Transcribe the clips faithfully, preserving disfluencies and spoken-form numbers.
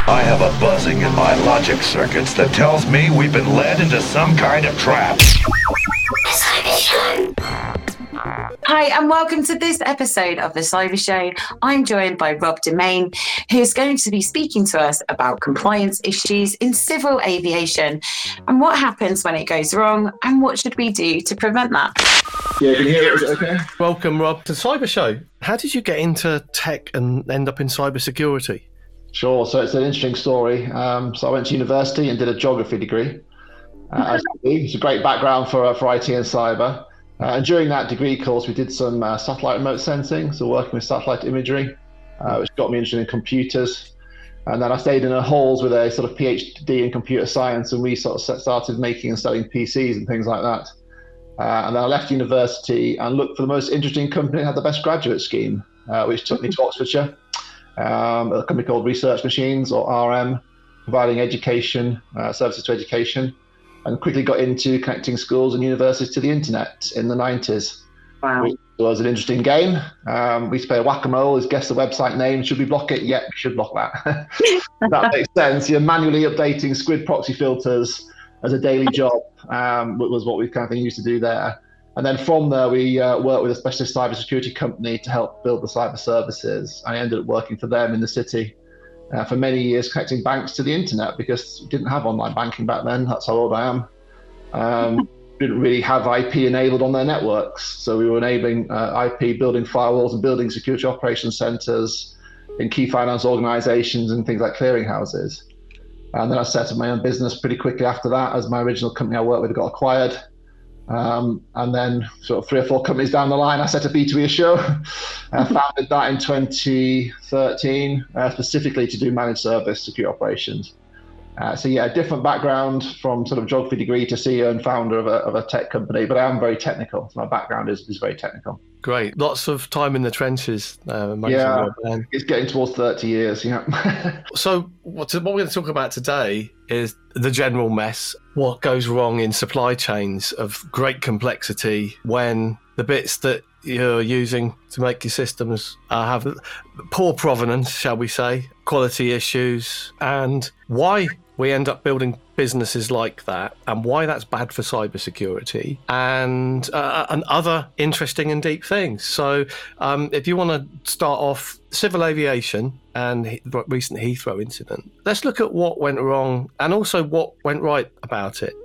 I have a buzzing in my logic circuits that tells me we've been led into some kind of trap. Hi, and welcome to this episode of The Cyber Show. I'm joined by Rob Demain, who's going to be speaking to us about compliance issues in civil aviation and what happens when it goes wrong and what should we do to prevent that. Yeah, can you hear it? Is it okay? Welcome, Rob, to Cyber Show. How did you get into tech and end up in cybersecurity? Sure. So it's an interesting story. Um, so I went to university and did a geography degree. Uh, it's a great background for uh, for I T and cyber. Uh, and during that degree course, we did some uh, satellite remote sensing, so working with satellite imagery, uh, which got me interested in computers. And then I stayed in a halls with a sort of PhD in computer science, and we sort of started making and selling P Cs and things like that. Uh, and then I left university and looked for the most interesting company that had the best graduate scheme, uh, which took me to Oxfordshire, um, a company called Research Machines, or R M, providing education, uh, services to education. And quickly got into connecting schools and universities to the internet in the nineties. Wow. Which was an interesting game. Um, we used to play whack-a-mole, is guess the website name, should we block it? Yep, we should block that. That makes sense. You're manually updating Squid proxy filters as a daily job, um, was what we kind of thing used to do there. And then from there, we uh, worked with a specialist cybersecurity company to help build the cyber services. I ended up working for them in the city. Uh, for many years, connecting banks to the internet because we didn't have online banking back then. That's how old I am. Um, didn't really have I P enabled on their networks. So we were enabling uh, I P, building firewalls and building security operations centers in key finance organizations and things like clearinghouses. And then I set up my own business pretty quickly after that, as my original company I worked with got acquired. Um, and then sort of three or four companies down the line, I set up B two B Show. I founded that in twenty thirteen, uh, specifically to do managed service security operations. Uh, so yeah, a different background from sort of geography degree to C E O and founder of a, of a tech company, but I am very technical. So my background is, is very technical. Great. Lots of time in the trenches. Uh, yeah, it's getting towards thirty years. Yeah. So what, what we're going to talk about today is the general mess, what goes wrong in supply chains of great complexity when the bits that you're using to make your systems uh, have poor provenance, shall we say, quality issues, and why we end up building businesses like that, and why that's bad for cybersecurity, and uh, and other interesting and deep things. So um, if you want to start off civil aviation and the recent Heathrow incident, let's look at what went wrong and also what went right about it.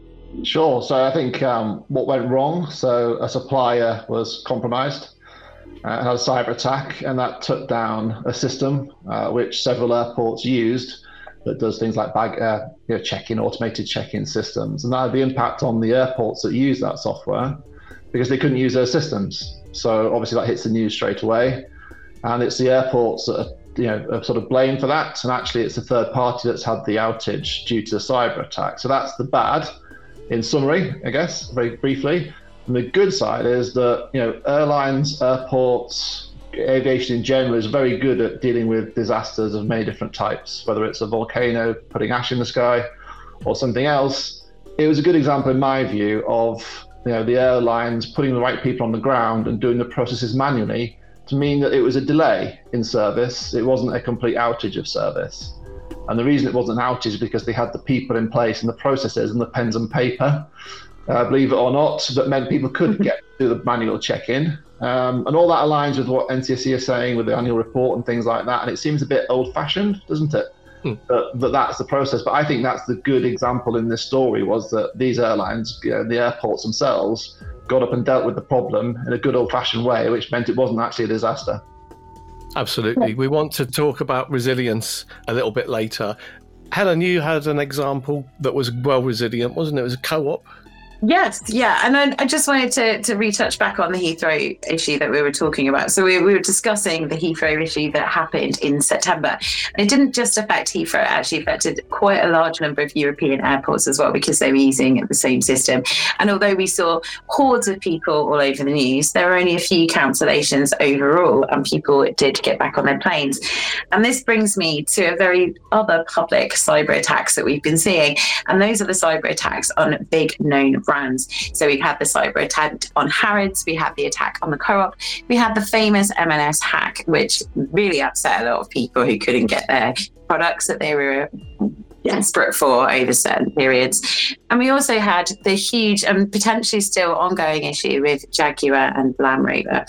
Sure. So I think um, what went wrong, so a supplier was compromised, uh, had a cyber attack, and that took down a system uh, which several airports used that does things like bag, uh, you know, check-in, automated check-in systems. And that had the impact on the airports that use that software because they couldn't use those systems. So obviously that hits the news straight away. And it's the airports that are, you know, are sort of blamed for that. And actually it's the third party that's had the outage due to the cyber attack. So that's the bad. In summary, I guess, very briefly. And the good side is that, you know, airlines, airports, aviation in general is very good at dealing with disasters of many different types, whether it's a volcano putting ash in the sky or something else. It was a good example, in my view, of, you know, the airlines putting the right people on the ground and doing the processes manually to mean that it was a delay in service. It wasn't a complete outage of service. And the reason it wasn't an outage is because they had the people in place and the processes and the pens and paper, uh, believe it or not, that meant people could get to the manual check-in. Um, and all that aligns with what N C S C are saying with the annual report and things like that. And it seems a bit old-fashioned, doesn't it? Hmm. But, but that's the process. But I think that's the good example in this story, was that these airlines, you know, the airports themselves, got up and dealt with the problem in a good old-fashioned way, which meant it wasn't actually a disaster. Absolutely. We want to talk about resilience a little bit later. Helen, you had an example that was well resilient, wasn't it? It was a co-op. Yes, yeah. And I, I just wanted to, to retouch back on the Heathrow issue that we were talking about. So we, we were discussing the Heathrow issue that happened in September. And it didn't just affect Heathrow, it actually affected quite a large number of European airports as well, because they were using the same system. And although we saw hordes of people all over the news, there were only a few cancellations overall, and people did get back on their planes. And this brings me to a very other public cyber attacks that we've been seeing. And those are the cyber attacks on big known brands. So we had the cyber attack on Harrods, we had the attack on the Co-op, we had the famous M and S hack, which really upset a lot of people who couldn't get their products that they were desperate for over certain periods. And we also had the huge and potentially still ongoing issue with Jaguar and Land Rover.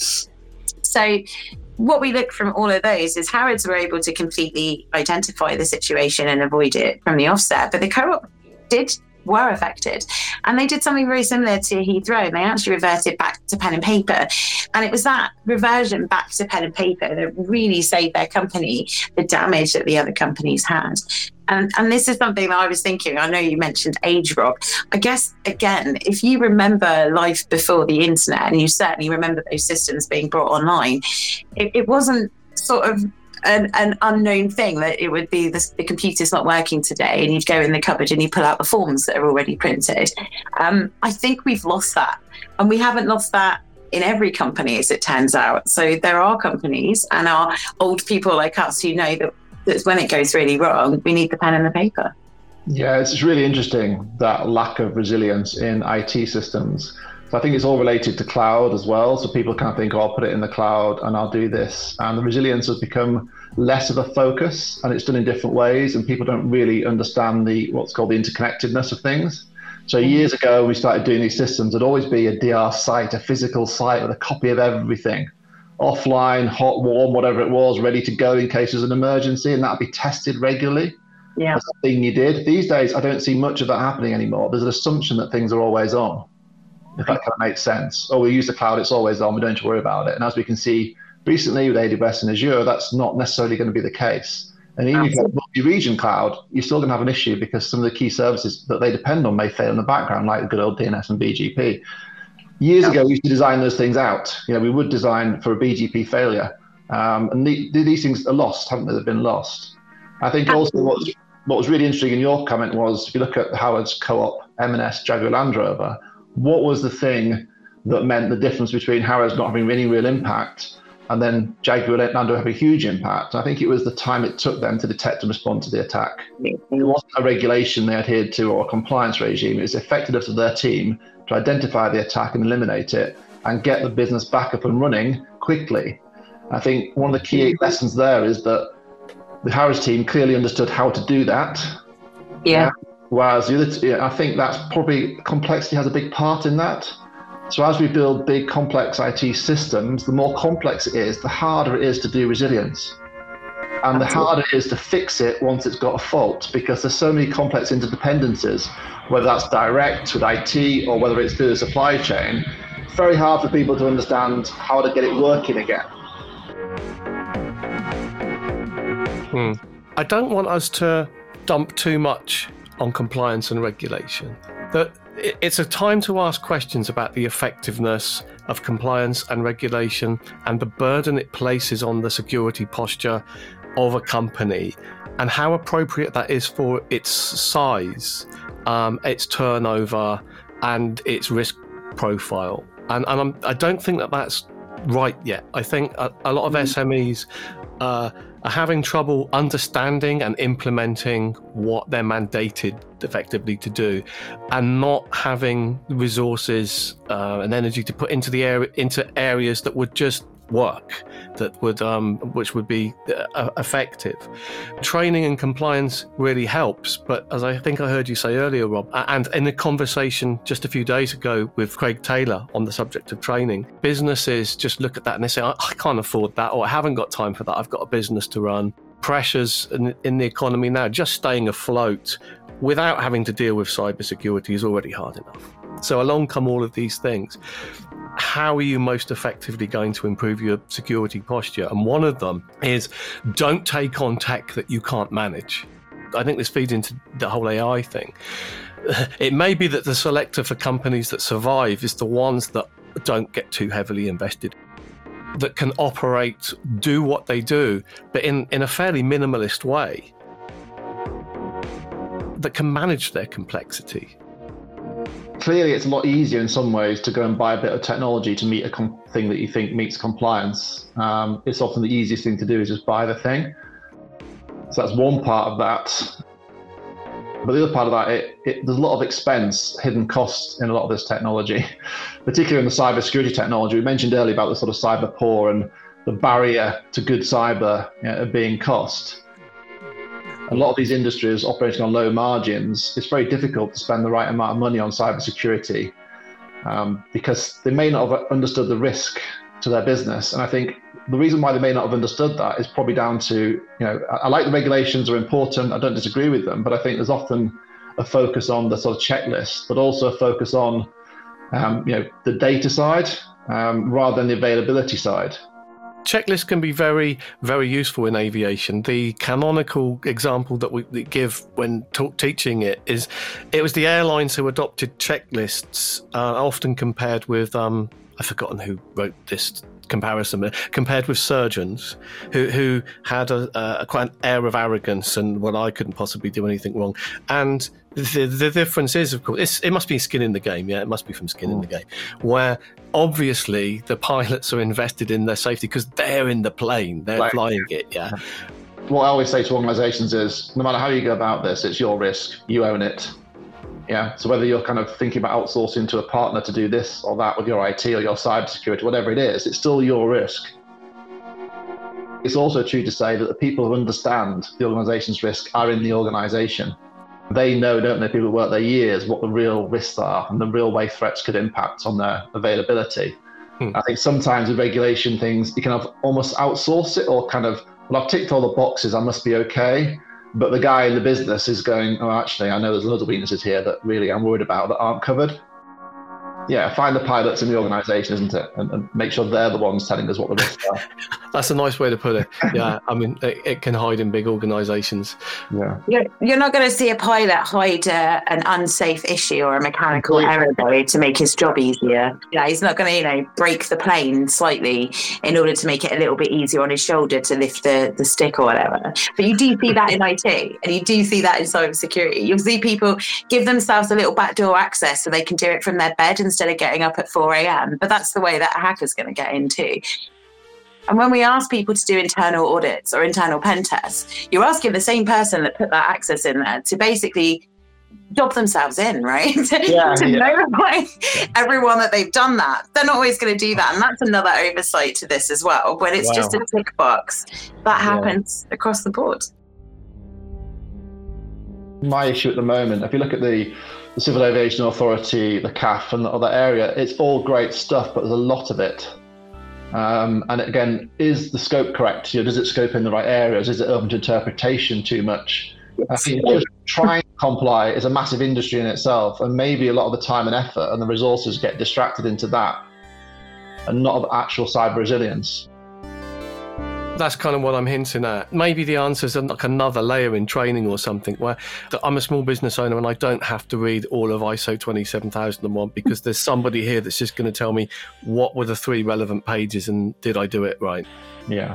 So what we look from all of those is Harrods were able to completely identify the situation and avoid it from the offset, but the Co-op did were affected, and they did something very similar to Heathrow, and they actually reverted back to pen and paper. And it was that reversion back to pen and paper that really saved their company the damage that the other companies had. And, and this is something that I was thinking, I know you mentioned age, Rob. I guess, again, if you remember life before the internet, and you certainly remember those systems being brought online, it, it wasn't sort of An, an unknown thing that it would be the, the computer's not working today, and you'd go in the cupboard and you pull out the forms that are already printed. Um, I think we've lost that, and we haven't lost that in every company, as it turns out. So there are companies and our old people like us who know that, that when it goes really wrong, we need the pen and the paper. Yeah, it's really interesting, that lack of resilience in I T systems. So I think it's all related to cloud as well. So people kind of think, oh, I'll put it in the cloud and I'll do this. And the resilience has become less of a focus, and it's done in different ways. And people don't really understand the what's called the interconnectedness of things. So years ago, we started doing these systems. There'd always be a D R site, a physical site with a copy of everything, offline, hot, warm, whatever it was, ready to go in case there's an emergency, and that'd be tested regularly. Yeah. That's the thing you did. These days, I don't see much of that happening anymore. There's an assumption that things are always on, if that kind of makes sense. Oh, we use the cloud, it's always on, we don't have to worry about it. And as we can see recently with A W S and Azure, that's not necessarily going to be the case. And even if you have multi-region cloud, you're still going to have an issue because some of the key services that they depend on may fail in the background, like the good old D N S and B G P. Years ago, we used to design those things out. You know, we would design for a B G P failure. Um, and the, these things are lost, haven't they? They've been lost. I think also what was, what was really interesting in your comment was, if you look at Howard's Co-op, M and S, Jaguar Land Rover, what was the thing that meant the difference between Harrods not having any real impact and then Jaguar Land Rover have a huge impact? I think it was the time it took them to detect and respond to the attack. It wasn't a regulation they adhered to or a compliance regime. It was effectiveness of their team to identify the attack and eliminate it and get the business back up and running quickly. I think one of the key lessons there is that the Harrods team clearly understood how to do that. Yeah. Whereas the other, t- I think that's probably, complexity has a big part in that. So as we build big complex I T systems, the more complex it is, the harder it is to do resilience. And the harder it is to fix it once it's got a fault, because there's so many complex interdependencies, whether that's direct with I T or whether it's through the supply chain. It's very hard for people to understand how to get it working again. Hmm. I don't want us to dump too much on compliance and regulation. That it's a time to ask questions about the effectiveness of compliance and regulation and the burden it places on the security posture of a company and how appropriate that is for its size, um, its turnover, and its risk profile. And, and I'm, I don't think that that's right yet. I think a, a lot of S M Es uh, are having trouble understanding and implementing what they're mandated effectively to do, and not having resources uh, and energy to put into the area into areas that would just work, that would um, which would be uh, effective. Training and compliance really helps, but as I think I heard you say earlier, Rob, and in a conversation just a few days ago with Craig Taylor on the subject of training, businesses just look at that and they say, I, I can't afford that, or I haven't got time for that, I've got a business to run. Pressures in, in the economy now, just staying afloat without having to deal with cybersecurity is already hard enough. So along come all of these things. How are you most effectively going to improve your security posture? And one of them is don't take on tech that you can't manage. I think this feeds into the whole A I thing. It may be that the selector for companies that survive is the ones that don't get too heavily invested, that can operate, do what they do, but in, in a fairly minimalist way, that can manage their complexity. Clearly, it's a lot easier in some ways to go and buy a bit of technology to meet a com- thing that you think meets compliance. Um, it's often the easiest thing to do is just buy the thing. So that's one part of that. But the other part of that, it, it, there's a lot of expense, hidden costs in a lot of this technology, particularly in the cybersecurity technology. We mentioned earlier about the sort of cyber poor and the barrier to good cyber, you know, being cost. A lot of these industries operating on low margins, it's very difficult to spend the right amount of money on cybersecurity um, because they may not have understood the risk to their business. And I think the reason why they may not have understood that is probably down to, you know, I, I like the regulations are important. I don't disagree with them, but I think there's often a focus on the sort of checklist, but also a focus on, um, you know, the data side um, rather than the availability side. Checklists can be very, very useful in aviation. The canonical example that we give when talk, teaching it is it was the airlines who adopted checklists, uh, often compared with, um, I've forgotten who wrote this comparison, compared with surgeons who who had a, a quite an air of arrogance and, well, I couldn't possibly do anything wrong. And the, the difference is, of course, it's, it must be skin in the game. Yeah, it must be from skin mm. in the game, where obviously the pilots are invested in their safety because they're in the plane, they're right. flying it. Yeah. What I always say to organizations is, no matter how you go about this, it's your risk. You own it. Yeah. So whether you're kind of thinking about outsourcing to a partner to do this or that with your I T or your cybersecurity, whatever it is, it's still your risk. It's also true to say that the people who understand the organization's risk are in the organization. They know, don't they, people who work there years, what the real risks are and the real way threats could impact on their availability. Hmm. I think sometimes with regulation things, you can have almost outsource it or kind of, well, I've ticked all the boxes, I must be okay. But the guy in the business is going, oh, actually, I know there's loads of weaknesses here that really I'm worried about that aren't covered. Yeah, find the pilots in the organisation, isn't it? And, and make sure they're the ones telling us what the risks are. That's a nice way to put it. Yeah, I mean, it, it can hide in big organisations. Yeah, You're, you're not going to see a pilot hide a, an unsafe issue or a mechanical error though, to make his job easier. Yeah, he's not going to, you know, break the plane slightly in order to make it a little bit easier on his shoulder to lift the, the stick or whatever. But you do see that in I T, and you do see that in cybersecurity. You'll see people give themselves a little backdoor access so they can do it from their bed instead of getting up at four a.m. But that's the way that a hacker's going to get in too. And when we ask people to do internal audits or internal pen tests, you're asking the same person that put that access in there to basically job themselves in, right? Yeah, to yeah. notify everyone that they've done that. They're not always going to do that. And that's another oversight to this as well. When it's wow. just a tick box, that happens yeah. across the board. My issue at the moment, if you look at the, the Civil Aviation Authority, the C A F and the other area, it's all great stuff, but there's a lot of it. Um, and again, is the scope correct? You know, does it scope in the right areas? Is it open to interpretation too much? Yes. I think just trying to comply is a massive industry in itself, and maybe a lot of the time and effort and the resources get distracted into that and not of actual cyber resilience. That's kind of what I'm hinting at. Maybe the answer is like another layer in training or something, where I'm a small business owner and I don't have to read all of I S O twenty-seven thousand one because there's somebody here that's just going to tell me what were the three relevant pages and did I do it right. Yeah.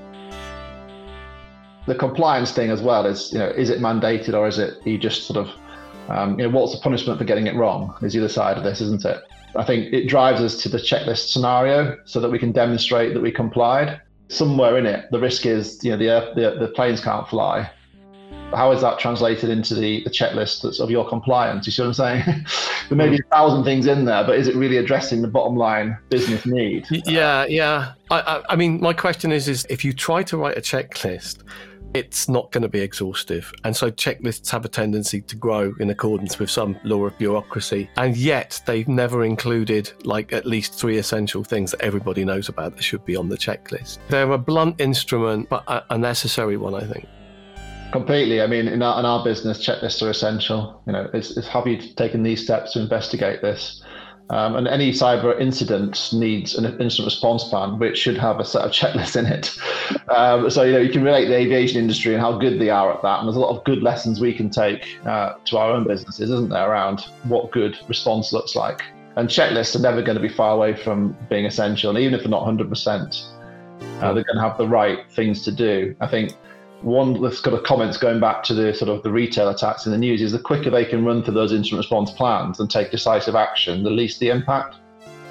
The compliance thing as well is, you know, is it mandated or is it you just sort of, um, you know, what's the punishment for getting it wrong is the other side of this, isn't it? I think it drives us to the checklist scenario so that we can demonstrate that we complied. Somewhere in it, the risk is, you know, the, the the planes can't fly. How is that translated into the, the checklist that's of your compliance? You see what I'm saying? There may be a thousand things in there, but is it really addressing the bottom line business need? Yeah, yeah. I, I, I mean, my question is, is if you try to write a checklist, it's not going to be exhaustive. And so checklists have a tendency to grow in accordance with some law of bureaucracy. And yet they've never included like at least three essential things that everybody knows about that should be on the checklist. They're a blunt instrument, but a, a necessary one, I think. Completely. I mean, in our, in our business, checklists are essential. You know, it's, it's have you taken these steps to investigate this? Um, and any cyber incident needs an incident response plan, which should have a set of checklists in it. Um, so, you know, you can relate the aviation industry and how good they are at that. And there's a lot of good lessons we can take uh, to our own businesses, isn't there, around what good response looks like. And checklists are never going to be far away from being essential. And even if they're not one hundred percent, uh, they're going to have the right things to do. I think one that's got a comments going back to the sort of the retail attacks in the news is the quicker they can run through those incident response plans and take decisive action, the least the impact.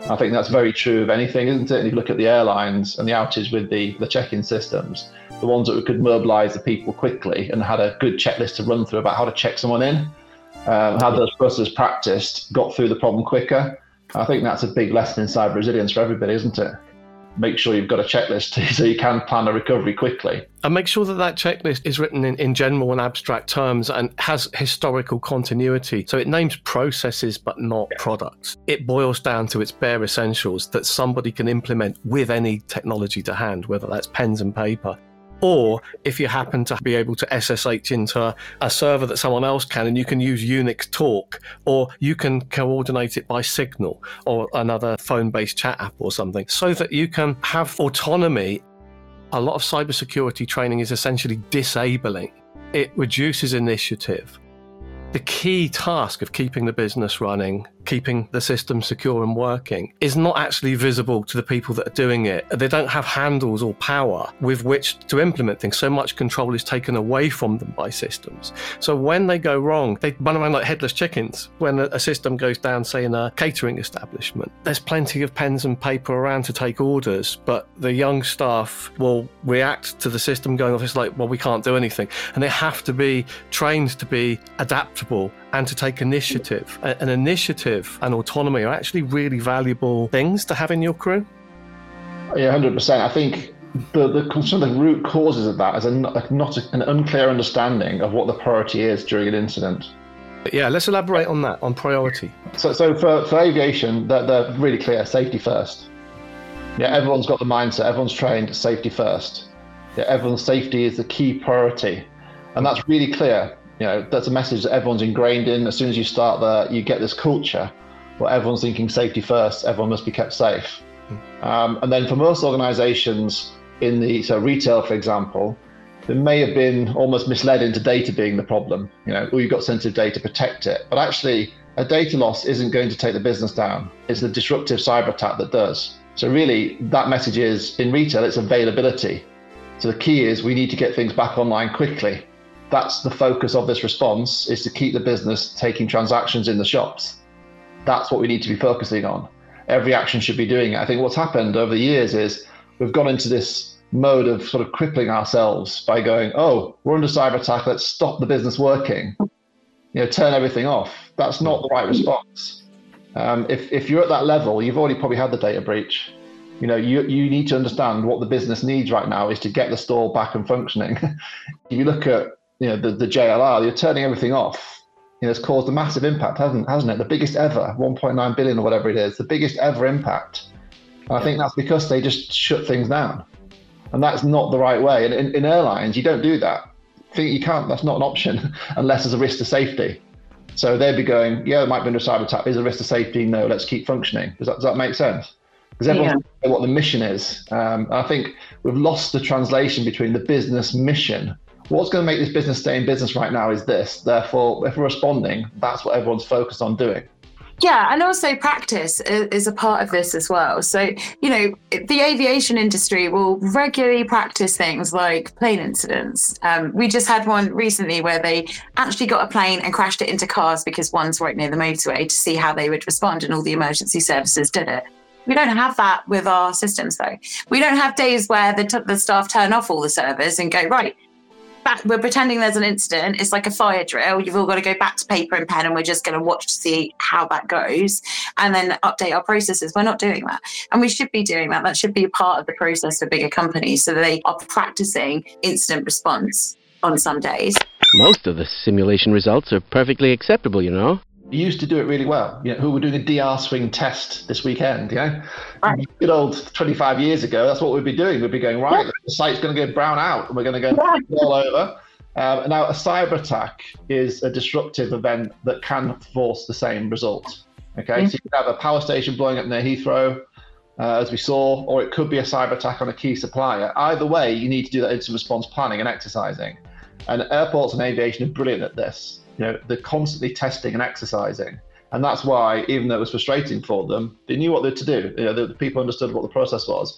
I think that's very true of anything, isn't it? And you look at the airlines and the outage with the, the check-in systems, the ones that could mobilise the people quickly and had a good checklist to run through about how to check someone in, um, had those processes practiced, got through the problem quicker. I think that's a big lesson in cyber resilience for everybody, isn't it? Make sure you've got a checklist so you can plan a recovery quickly. And make sure that that checklist is written in, in general and abstract terms and has historical continuity. So it names processes but not products. It boils down to its bare essentials that somebody can implement with any technology to hand, whether that's pens and paper. Or if you happen to be able to S S H into a server that someone else can, and you can use Unix Talk, or you can coordinate it by Signal or another phone-based chat app or something, so that you can have autonomy. A lot of cybersecurity training is essentially disabling. It reduces initiative. The key task of keeping the business running, keeping the system secure and working, is not actually visible to the people that are doing it. They don't have handles or power with which to implement things. So much control is taken away from them by systems. So when they go wrong, they run around like headless chickens. When a system goes down, say in a catering establishment, there's plenty of pens and paper around to take orders, but the young staff will react to the system going off. It's like, well, we can't do anything. And they have to be trained to be adaptable and to take initiative. An initiative and autonomy are actually really valuable things to have in your crew. Yeah, one hundred percent. I think the, the some of the root causes of that is a, not a, an unclear understanding of what the priority is during an incident. Yeah, let's elaborate on that, on priority. So, so for, for aviation, they're, they're really clear, safety first. Yeah, everyone's got the mindset, everyone's trained, safety first. Yeah, everyone's safety is the key priority. And that's really clear. You know, that's a message that everyone's ingrained in. As soon as you start there, you get this culture where everyone's thinking safety first, everyone must be kept safe. Mm. Um, and then for most organizations in the, so retail, for example, they may have been almost misled into data being the problem. You know, oh, you've got sensitive data, protect it. But actually, a data loss isn't going to take the business down. It's the disruptive cyber attack that does. So really, that message is, in retail, it's availability. So the key is we need to get things back online quickly. That's the focus of this response, is to keep the business taking transactions in the shops. That's what we need to be focusing on. Every action should be doing it. I think what's happened over the years is we've gone into this mode of sort of crippling ourselves by going, oh, we're under cyber attack, let's stop the business working. You know, turn everything off. That's not the right response. Um, if, if you're at that level, you've already probably had the data breach. You know, you, you need to understand what the business needs right now is to get the store back and functioning. If you look at you know, the, the J L R, you're turning everything off. You know, it's caused a massive impact, hasn't, hasn't it? The biggest ever, one point nine billion or whatever it is, the biggest ever impact. And I think that's because they just shut things down. And that's not the right way. And in, in airlines, you don't do that. I think you can't, that's not an option unless there's a risk to safety. So they'd be going, yeah, there might be a cyber attack. Is there a risk to safety? No, let's keep functioning. Does that, does that make sense? Because everyone knows what the mission is. Um, and I think we've lost the translation between the business mission. What's going to make this business stay in business right now is this. Therefore, if we're responding, that's what everyone's focused on doing. Yeah, and also practice is a part of this as well. So, you know, the aviation industry will regularly practice things like plane incidents. Um, we just had one recently where they actually got a plane and crashed it into cars because one's right near the motorway to see how they would respond, and all the emergency services did it. We don't have that with our systems, though. We don't have days where the, t- the staff turn off all the servers and go, right, back, we're pretending there's an incident. It's like a fire drill. You've all got to go back to paper and pen, and we're just going to watch to see how that goes and then update our processes. We're not doing that. And we should be doing that. That should be a part of the process for bigger companies, so that they are practicing incident response on some days. Most of the simulation results are perfectly acceptable, you know. You used to do it really well. You know, who were doing a D R swing test this weekend, you know? Right. Good old twenty-five years ago, that's what we'd be doing. We'd be going, right, the site's going to go brown out, and we're going to go all over. Um, now, a cyber attack is a disruptive event that can force the same result. Okay, mm-hmm. So you could have a power station blowing up near Heathrow, uh, as we saw, or it could be a cyber attack on a key supplier. Either way, you need to do that incident response planning and exercising. And airports and aviation are brilliant at this. You know, they're constantly testing and exercising. And that's why, even though it was frustrating for them, they knew what they had to do. You know, the, the people understood what the process was.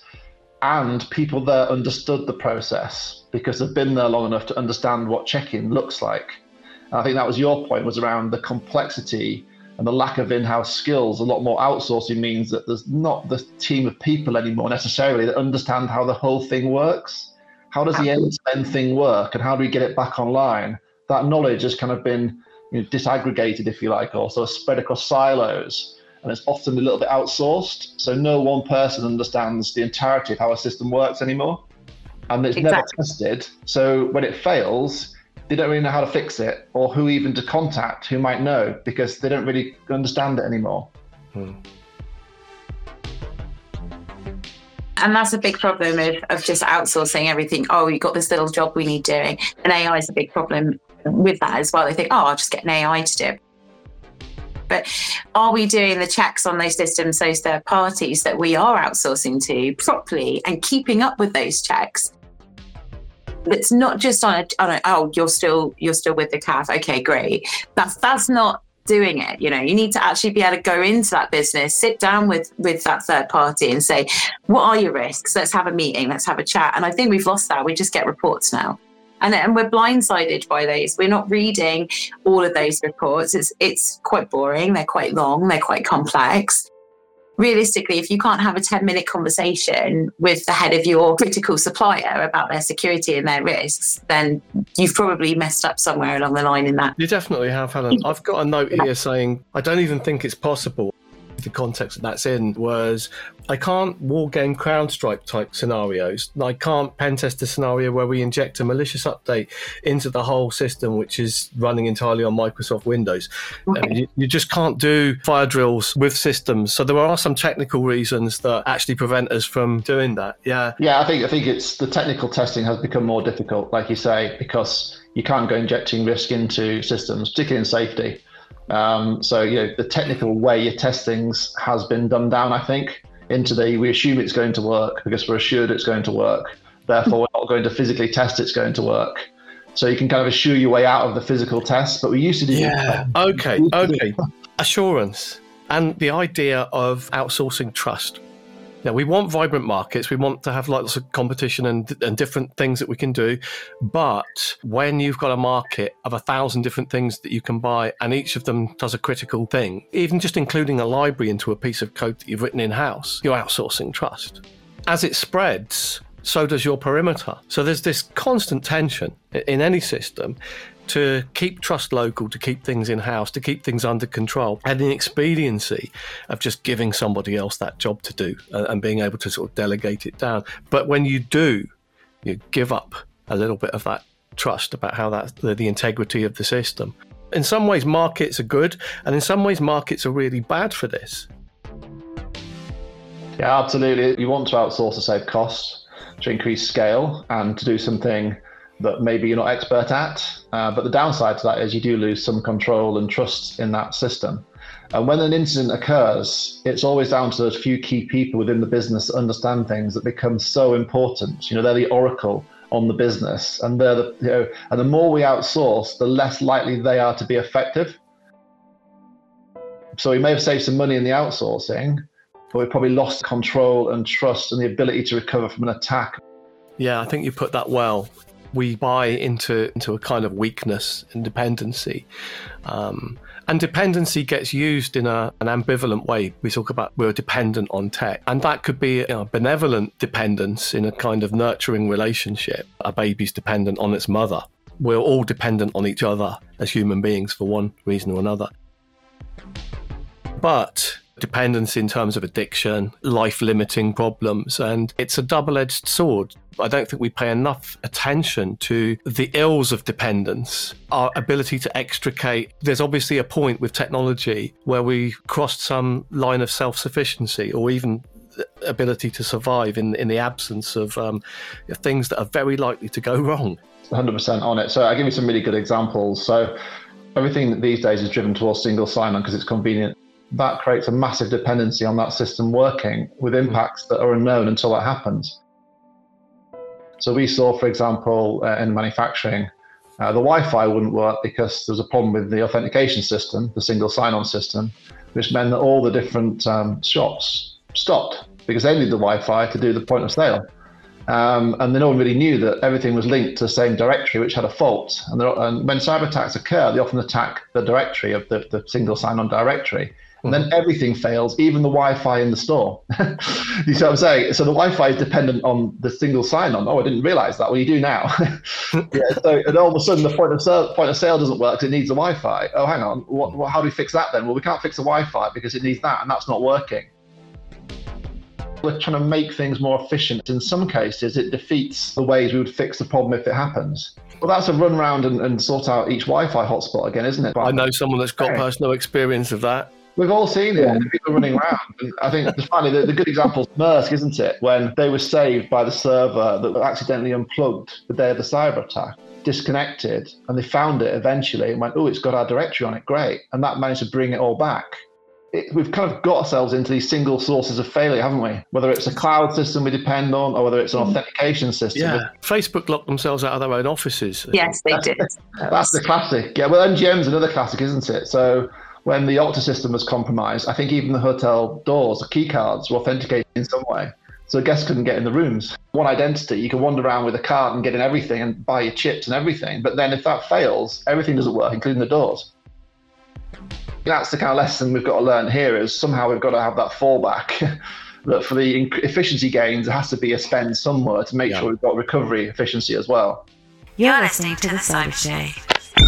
And people there understood the process because they've been there long enough to understand what check-in looks like. And I think that was your point, was around the complexity and the lack of in-house skills, a lot more outsourcing means that there's not the team of people anymore necessarily that understand how the whole thing works. How does the end-to-end thing work, and how do we get it back online? That knowledge has kind of been, you know, disaggregated, if you like, or sort of spread across silos, and it's often a little bit outsourced. So no one person understands the entirety of how a system works anymore, and it's Exactly. never tested. So when it fails, they don't really know how to fix it, or who even to contact who might know, because they don't really understand it anymore. Hmm. And that's a big problem of, of just outsourcing everything. Oh, you've got this little job we need doing. And A I is a big problem with that as well. They think, oh, I'll just get an A I to do it. But are we doing the checks on those systems, those third parties that we are outsourcing to properly, and keeping up with those checks? It's not just on a, on a oh, you're still you're still with the C A F. Okay, great. That's that's not doing it. You know, you need to actually be able to go into that business, sit down with with that third party and say, what are your risks? Let's have a meeting, let's have a chat. And I think we've lost that. We just get reports now. And, and we're blindsided by those. We're not reading all of those reports. It's it's quite boring. They're quite long. They're quite complex. Realistically, if you can't have a ten minute conversation with the head of your critical supplier about their security and their risks, then you've probably messed up somewhere along the line in that. You definitely have, Helen. I've got a note here saying, I don't even think it's possible. The context that that's in was, I can't war game CrowdStrike type scenarios. I can't pen test a scenario where we inject a malicious update into the whole system, which is running entirely on Microsoft Windows. Okay. I mean, you, you just can't do fire drills with systems. So there are some technical reasons that actually prevent us from doing that. Yeah. Yeah, I think I think it's the technical testing has become more difficult, like you say, because you can't go injecting risk into systems, particularly in safety. Um, so, you know, the technical way you test things has been dumbed down, I think, into the, we assume it's going to work because we're assured it's going to work. Therefore, we're not going to physically test it's going to work. So you can kind of assure your way out of the physical test, but we used to do Yeah. Okay. Okay. Assurance and the idea of outsourcing trust. Now, we want vibrant markets. We want to have lots of competition and, and different things that we can do. But when you've got a market of a thousand different things that you can buy, and each of them does a critical thing, even just including a library into a piece of code that you've written in-house, you're outsourcing trust. As it spreads, so does your perimeter. So there's this constant tension in any system to keep trust local, to keep things in-house, to keep things under control, and the expediency of just giving somebody else that job to do uh, and being able to sort of delegate it down. But when you do, you give up a little bit of that trust about how that the, the integrity of the system. In some ways, markets are good, and in some ways, markets are really bad for this. Yeah, absolutely. You want to outsource to save costs, to increase scale, and to do something that maybe you're not expert at. Uh, but the downside to that is you do lose some control and trust in that system. And when an incident occurs, it's always down to those few key people within the business that understand things that become so important. You know, they're the oracle on the business, and they're the, you know, and the more we outsource, the less likely they are to be effective. So we may have saved some money in the outsourcing, but we probably lost control and trust and the ability to recover from an attack. Yeah, I think you put that well. We buy into into a kind of weakness and dependency. Um, and dependency gets used in a, an ambivalent way. We talk about we're dependent on tech. And that could be a you know, benevolent dependence in a kind of nurturing relationship. A baby's dependent on its mother. We're all dependent on each other as human beings for one reason or another. But dependence in terms of addiction, life-limiting problems, and it's a double-edged sword. I don't think we pay enough attention to the ills of dependence, our ability to extricate. There's obviously a point with technology where we crossed some line of self-sufficiency or even ability to survive in, in the absence of um, things that are very likely to go wrong. one hundred percent on it. So I'll give you some really good examples. So everything these days is driven towards single sign-on because it's convenient. That creates a massive dependency on that system working with impacts that are unknown until that happens. So we saw, for example, uh, in manufacturing, uh, the Wi-Fi wouldn't work because there was a problem with the authentication system, the single sign-on system, which meant that all the different um, shops stopped because they needed the Wi-Fi to do the point of sale. Um, and no one really knew that everything was linked to the same directory, which had a fault. And, there, and when cyber attacks occur, they often attack the directory of the, the single sign-on directory. And then everything fails, even the Wi-Fi in the store. You see what I'm saying? So the Wi-Fi is dependent on the single sign-on. Oh, I didn't realize that. Well, you do now. Yeah, so and all of a sudden the point of sale, point of sale doesn't work because it needs the Wi-Fi. Oh, hang on. What, what, how do we fix that then? Well, we can't fix the Wi-Fi because it needs that, and that's not working. We're trying to make things more efficient. In some cases, it defeats the ways we would fix the problem if it happens. Well, that's a run round and, and sort out each Wi-Fi hotspot again, isn't it? I know someone that's got personal experience of that. We've all seen it, the people running around. And I think finally the, the good example is Maersk, isn't it? When they were saved by the server that accidentally unplugged the day of the cyber attack, disconnected, and they found it eventually and went, oh, it's got our directory on it, great. And that managed to bring it all back. It, we've kind of got ourselves into these single sources of failure, haven't we? Whether it's a cloud system we depend on or whether it's an authentication system. Yeah, Facebook locked themselves out of their own offices. Yes, they did. That's the classic. Yeah, well, M G M's another classic, isn't it? So when the Okta system was compromised, I think even the hotel doors, the key cards were authenticated in some way. So guests couldn't get in the rooms. One identity, you can wander around with a card and get in everything and buy your chips and everything. But then if that fails, everything doesn't work, including the doors. That's the kind of lesson we've got to learn here, is somehow we've got to have that fallback. That for the efficiency gains, there has to be a spend somewhere to make yeah. sure we've got recovery efficiency as well. You're listening to The Cyber Show.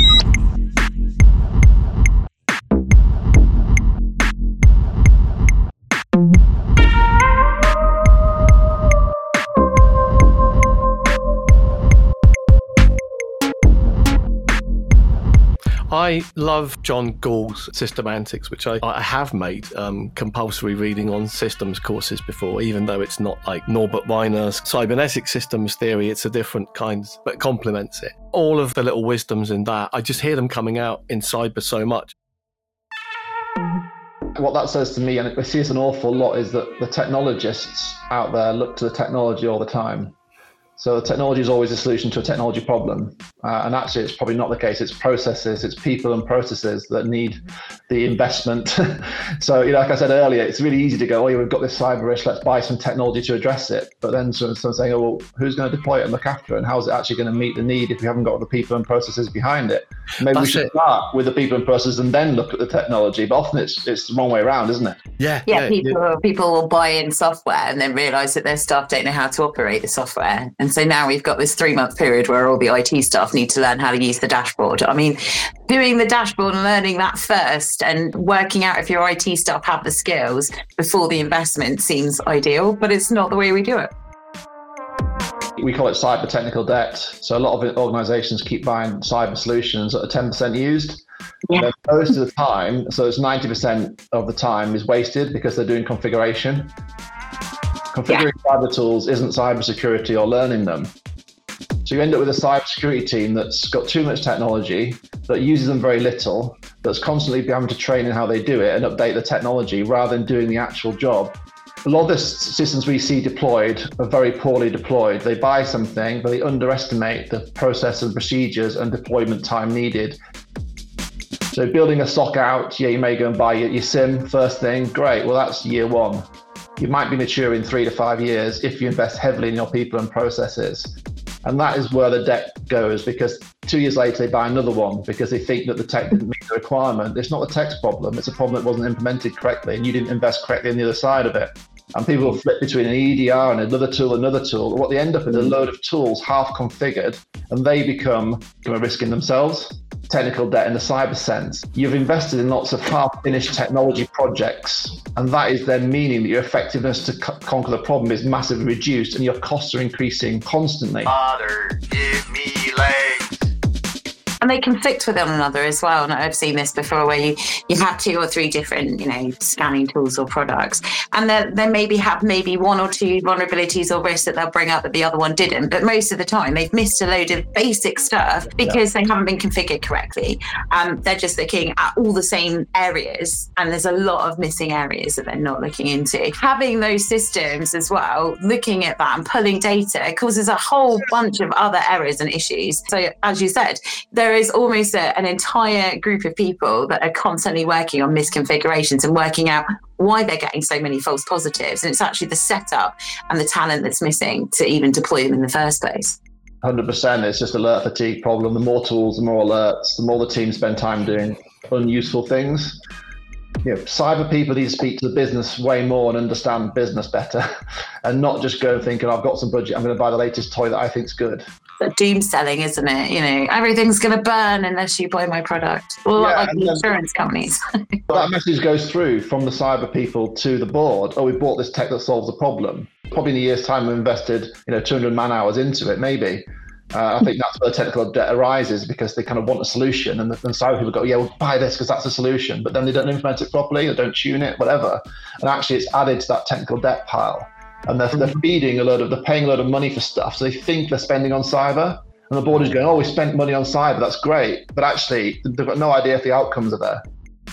I love John Gall's Systemantics, which I, I have made um, compulsory reading on systems courses before, even though it's not like Norbert Weiner's cybernetic systems theory. It's a different kind, but complements it. All of the little wisdoms in that, I just hear them coming out in cyber so much. What that says to me, and I see this an awful lot, is that the technologists out there look to the technology all the time. So the technology is always a solution to a technology problem. Uh, and actually, it's probably not the case. It's processes, it's people and processes that need the investment. So, you know, like I said earlier, it's really easy to go, oh, yeah, we've got this cyber risk, let's buy some technology to address it. But then someone's saying, oh, well, who's going to deploy it and look after it? And how is it actually going to meet the need if we haven't got the people and processes behind it? Maybe That's we should it. start with the people and processes and then look at the technology. But often it's it's the wrong way around, isn't it? Yeah. Yeah, yeah people, yeah. people will buy in software and then realise that their staff don't know how to operate the software. And so now we've got this three-month period where all the I T staff need to learn how to use the dashboard. I mean, doing the dashboard and learning that first and working out if your I T staff have the skills before the investment seems ideal, but it's not the way we do it. We call it cyber technical debt. So a lot of organizations keep buying cyber solutions that are ten percent used. Yeah. Most of the time, so it's ninety percent of the time is wasted because they're doing configuration. Configuring yeah. cyber tools isn't cybersecurity or learning them. So you end up with a cybersecurity team that's got too much technology, that uses them very little, that's constantly having to train in how they do it and update the technology rather than doing the actual job. A lot of the systems we see deployed are very poorly deployed. They buy something, but they underestimate the process and procedures and deployment time needed. So building a S O C out, yeah, you may go and buy your, your SIM first thing, great, well that's year one. You might be mature in three to five years if you invest heavily in your people and processes. And that is where the debt goes, because two years later they buy another one because they think that the tech didn't meet the requirement. It's not a tech's problem, it's a problem that wasn't implemented correctly and you didn't invest correctly on the other side of it. And people will flip between an E D R and another tool, another tool. What they end up with is a load of tools half configured and they become, become a risk in themselves. Technical debt in the cyber sense. You've invested in lots of half-finished technology projects, and that is then meaning that your effectiveness to co- conquer the problem is massively reduced and your costs are increasing constantly. Father, give me legs. And they conflict with one another as well. And I've seen this before where you, you have two or three different, you know, scanning tools or products. And they they maybe have maybe one or two vulnerabilities or risks that they'll bring up that the other one didn't. But most of the time they've missed a load of basic stuff because yeah. they haven't been configured correctly. Um, they're just looking at all the same areas. And there's a lot of missing areas that they're not looking into. Having those systems as well, looking at that and pulling data causes a whole bunch of other errors and issues. So as you said, there is almost a, an entire group of people that are constantly working on misconfigurations and working out why they're getting so many false positives. And it's actually the setup and the talent that's missing to even deploy them in the first place. one hundred percent. It's just alert fatigue problem. The more tools, the more alerts, the more the team spend time doing unuseful things. You know, cyber people need to speak to the business way more and understand business better, and not just go thinking, I've got some budget, I'm going to buy the latest toy that I think's good. But doom selling, isn't it? You know, everything's going to burn unless you buy my product. Well, Yeah, like and the then- insurance companies. That message goes through from the cyber people to the board. Oh, we bought this tech that solves the problem. Probably in a year's time, we invested, you know, two hundred man hours into it, maybe. Uh, I think that's where the technical debt arises, because they kind of want a solution, and the and cyber people go, yeah, we'll buy this because that's a solution, but then they don't implement it properly, they don't tune it, whatever. And actually, it's added to that technical debt pile, and they're, they're feeding a load of, they're paying a load of money for stuff, so they think they're spending on cyber, and the board is going, oh, we spent money on cyber, that's great, but actually, they've got no idea if the outcomes are there.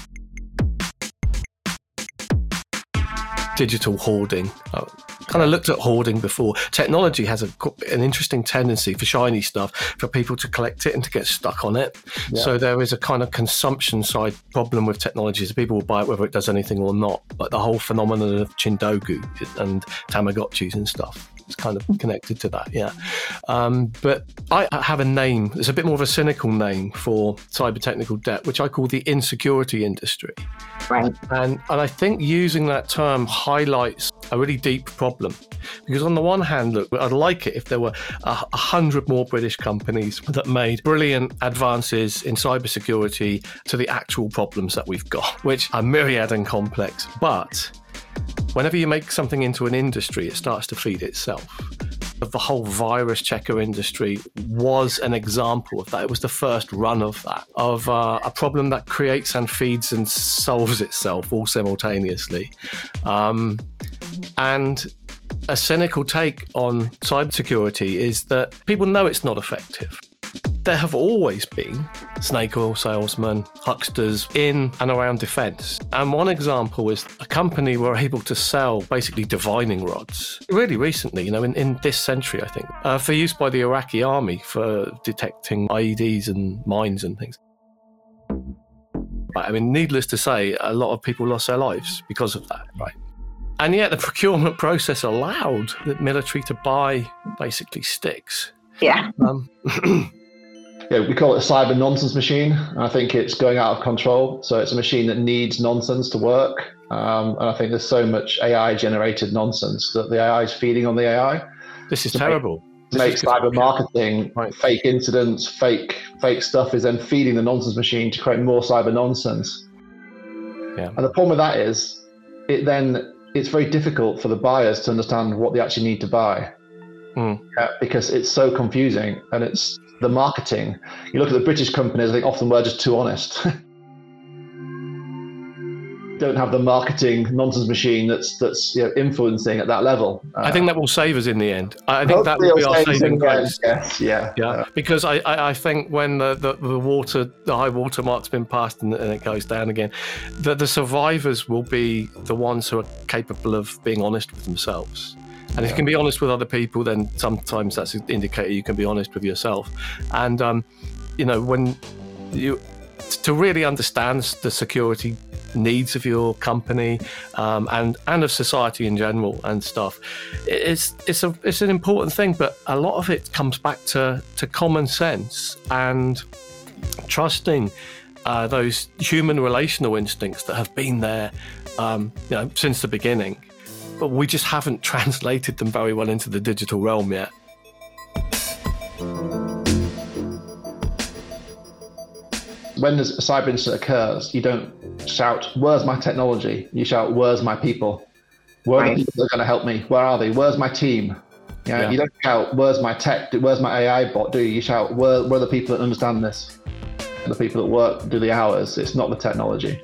Digital hoarding. I kind of looked at hoarding before. Technology has a, an interesting tendency for shiny stuff, for people to collect it and to get stuck on it. Yeah. So there is a kind of consumption side problem with technology. So people will buy it whether it does anything or not. Like the whole phenomenon of Chindogu and Tamagotchis and stuff. It's kind of connected to that, yeah. Um, but I have a name, it's a bit more of a cynical name for cyber technical debt, which I call the insecurity industry. Right. And, and I think using that term highlights a really deep problem. Because on the one hand, look, I'd like it if there were a, a hundred more British companies that made brilliant advances in cybersecurity to the actual problems that we've got, which are myriad and complex. But whenever you make something into an industry, it starts to feed itself. The whole virus checker industry was an example of that. It was the first run of that, of uh, a problem that creates and feeds and solves itself all simultaneously. Um, and a cynical take on cybersecurity is that people know it's not effective. There have always been snake oil salesmen, hucksters in and around defence. And one example is a company were able to sell basically divining rods really recently, you know, in, in this century, I think, uh, for use by the Iraqi army for detecting I E Ds and mines and things. But I mean, needless to say, a lot of people lost their lives because of that, right? And yet the procurement process allowed the military to buy basically sticks. Yeah. Um, Yeah, we call it a cyber nonsense machine. I think it's going out of control. So it's a machine that needs nonsense to work. Um, and I think there's so much A I generated nonsense that the A I is feeding on the A I. This is To terrible. Make, to This make is cyber just- marketing, Right. fake incidents, fake fake stuff is then feeding the nonsense machine to create more cyber nonsense. Yeah. And the problem with that is, it then it's very difficult for the buyers to understand what they actually need to buy. Mm. Uh, because it's so confusing, and it's the marketing. You look at the British companies, I think often we're just too honest. Don't have the marketing nonsense machine that's that's you know, influencing at that level. Uh, I think that will save us in the end. I I think that hopefully will be it'll our save us saving in the end, grace. Yes, yeah. Yeah, Uh, because I, I, I think when the, the, the water, the high water mark's been passed and, and it goes down again, the, the survivors will be the ones who are capable of being honest with themselves. And if you can be honest with other people, then sometimes that's an indicator you can be honest with yourself. And, um, you know, when you, to really understand the security needs of your company um, and, and of society in general and stuff, it's, it's, a, it's an important thing, but a lot of it comes back to, to common sense and trusting uh, those human relational instincts that have been there um, you know, since the beginning. But we just haven't translated them very well into the digital realm yet. when there's a cyber incident occurs, you don't shout, "Where's my technology?" You shout, "Where's my people? Where are Right. the people that are going to help me? Where are they? Where's my team?" You know, Yeah. you don't shout, "Where's my tech? Where's my A I bot?" Do you? You shout, "Where, where are the people that understand this? The people that work, do the hours. It's not the technology."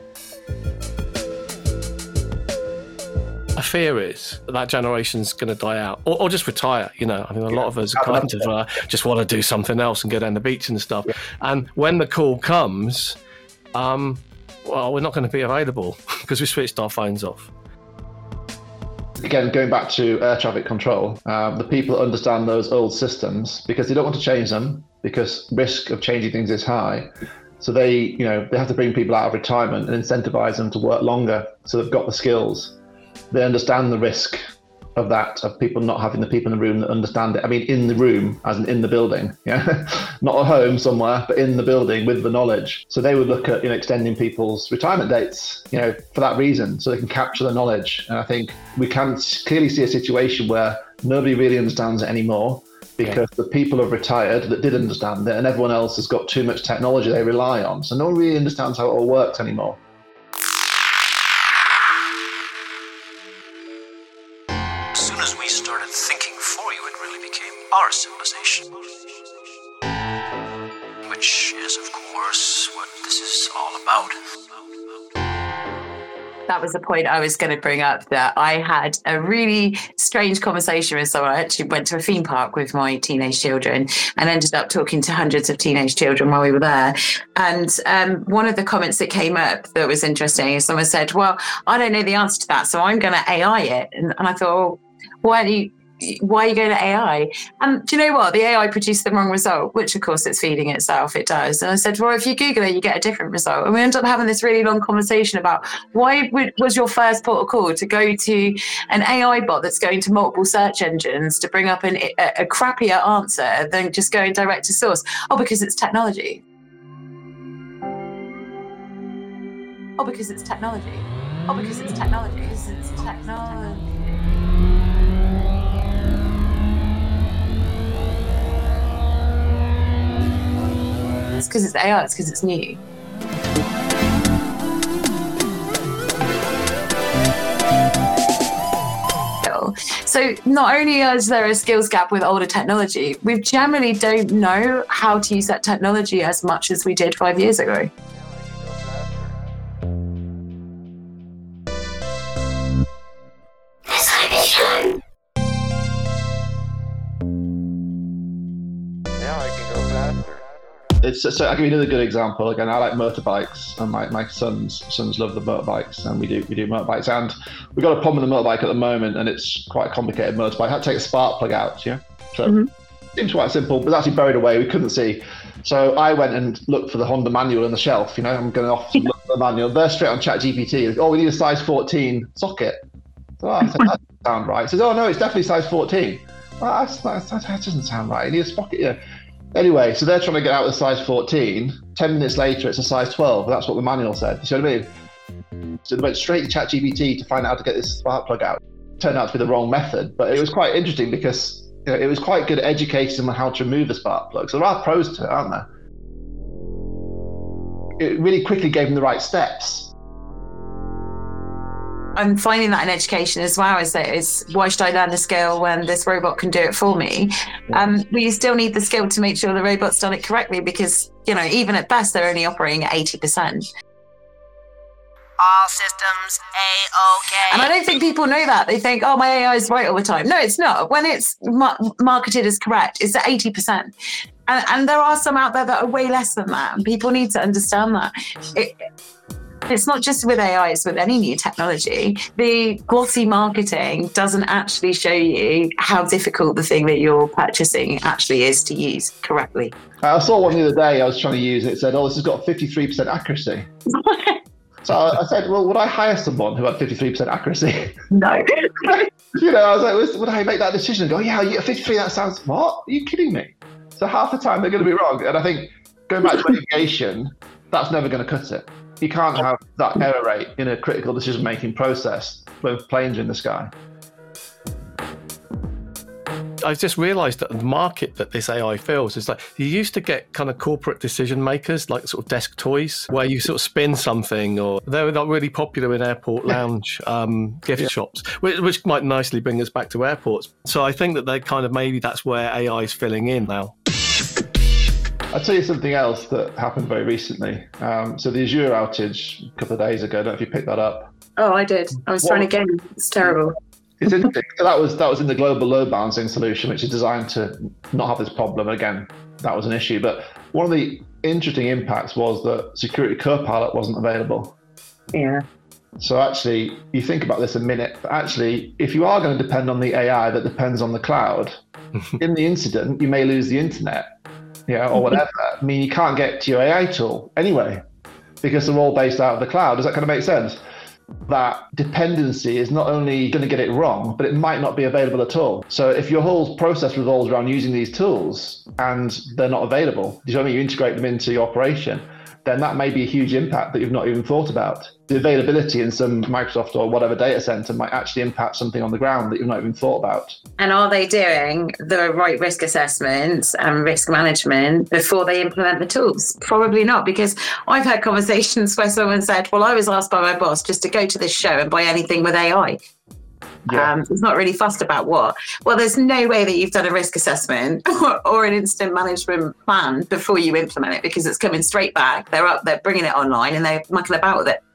A fear is that, that generation's going to die out or, or just retire. You know, I mean, a lot of us Yeah. kind of uh, just want to do something else and go down the beach and stuff. And when the call comes, um, well, we're not going to be available because we switched our phones off. Again, going back to air traffic control, um, the people that understand those old systems, because they don't want to change them, because risk of changing things is high, So they, you know, they have to bring people out of retirement and incentivize them to work longer. So they've got the skills. They understand the risk of that, of people not having the people in the room that understand it. I mean, in the room, as in in the building, yeah, not at home somewhere, but in the building with the knowledge. So they would look at, you know, extending people's retirement dates, you know, for that reason, so they can capture the knowledge. And I think we can clearly see a situation where nobody really understands it anymore, because yeah. the people have retired that did understand it, and everyone else has got too much technology they rely on. So no one really understands how it all works anymore. Our civilization, which is, of course, what this is all about. That was the point I was going to bring up, that I had a really strange conversation with someone. I actually went to a theme park with my teenage children and ended up talking to hundreds of teenage children while we were there. And um, one of the comments that came up that was interesting is someone said, well, I don't know the answer to that, so I'm going to A I it. And, and I thought, well, why do you... why are you going to A I? And do you know what? The A I produced the wrong result, which of course it's feeding itself. It does. And I said, well, if you Google it, you get a different result. And we ended up having this really long conversation about why would, was your first port of call to go to an A I bot that's going to multiple search engines to bring up an, a, a crappier answer than just going direct to source? Oh, because it's technology. Oh, because it's technology. Oh, because it's technology. Because it's technology. It's because it's A I, it's because it's new. So not only is there a skills gap with older technology, we generally don't know how to use that technology as much as we did five years ago. It's, so I'll give you another good example. Again, I like motorbikes, and my, my sons sons love the motorbikes, and we do we do motorbikes. And we've got a problem with the motorbike at the moment, and it's quite a complicated motorbike. I had to take a spark plug out, yeah. So mm-hmm. It seems quite simple, but it's actually buried away. We couldn't see. So I went and looked for the Honda manual on the shelf. You know, I'm going off to look for the manual. They're straight on ChatGPT. Oh, we need a size fourteen socket. So I said, that doesn't sound right. He says, oh no, it's definitely size fourteen. Well, that's, that's, that doesn't sound right. You need a socket, yeah. Anyway, so they're trying to get out with a size fourteen. Ten minutes later, it's a size twelve. That's what the manual said. You see what I mean? So they went straight to ChatGPT to find out how to get this spark plug out. It turned out to be the wrong method, but it was quite interesting because, you know, it was quite good at educating them on how to remove the spark plug. So there are pros to it, aren't there? It really quickly gave them the right steps. I'm finding that in education as well, is that it's why should I learn the skill when this robot can do it for me? Um, but you still need the skill to make sure the robot's done it correctly, because, you know, even at best, they're only operating at eighty percent. All systems A-OK. And I don't think people know that. They think, oh, my A I is right all the time. No, it's not. When it's mar- marketed as correct, it's at eighty percent. And, and there are some out there that are way less than that. And people need to understand that. It, It's not just with A I, it's with any new technology. The glossy marketing doesn't actually show you how difficult the thing that you're purchasing actually is to use correctly. I saw one the other day, I was trying to use it, it said, oh, this has got fifty-three percent accuracy. So I said, well, would I hire someone who had fifty-three percent accuracy? No. You know, I was like, would I make that decision and go, yeah, you fifty-three, that sounds, what? Are you kidding me? So half the time they're going to be wrong. And I think going back to education, that's never going to cut it. You can't have that error rate in a critical decision-making process when planes are in the sky. I've just realised that the market that this A I fills is like, you used to get kind of corporate decision makers, like sort of desk toys, where you sort of spin something, or they were not really popular in airport lounge um, gift yeah. shops, which, which might nicely bring us back to airports. So I think that they kind of, maybe that's where A I is filling in now. I'll tell you something else that happened very recently. Um, so the Azure outage a couple of days ago, I don't know if you picked that up. Oh, I did. I was what? trying again. It's terrible. It's interesting. That was that was in the global load balancing solution, which is designed to not have this problem. Again, that was an issue. But one of the interesting impacts was that Security Copilot wasn't available. Yeah. So actually, you think about this a minute, but actually, if you are going to depend on the A I that depends on the cloud, in the incident, you may lose the internet. yeah, or whatever, I mean, you can't get to your A I tool anyway, because they're all based out of the cloud. Does that kind of make sense? That dependency is not only going to get it wrong, but it might not be available at all. So if your whole process revolves around using these tools and they're not available, you know what I mean? You integrate them into your operation, then that may be a huge impact that you've not even thought about. The availability in some Microsoft or whatever data center might actually impact something on the ground that you've not even thought about. And are they doing the right risk assessments and risk management before they implement the tools? Probably not, because I've had conversations where someone said, well, I was asked by my boss just to go to this show and buy anything with A I. Yeah. Um, it's not really fussed about what. Well, there's no way that you've done a risk assessment or, or an incident management plan before you implement it, because it's coming straight back. They're up, they're bringing it online, and they're mucking about with it.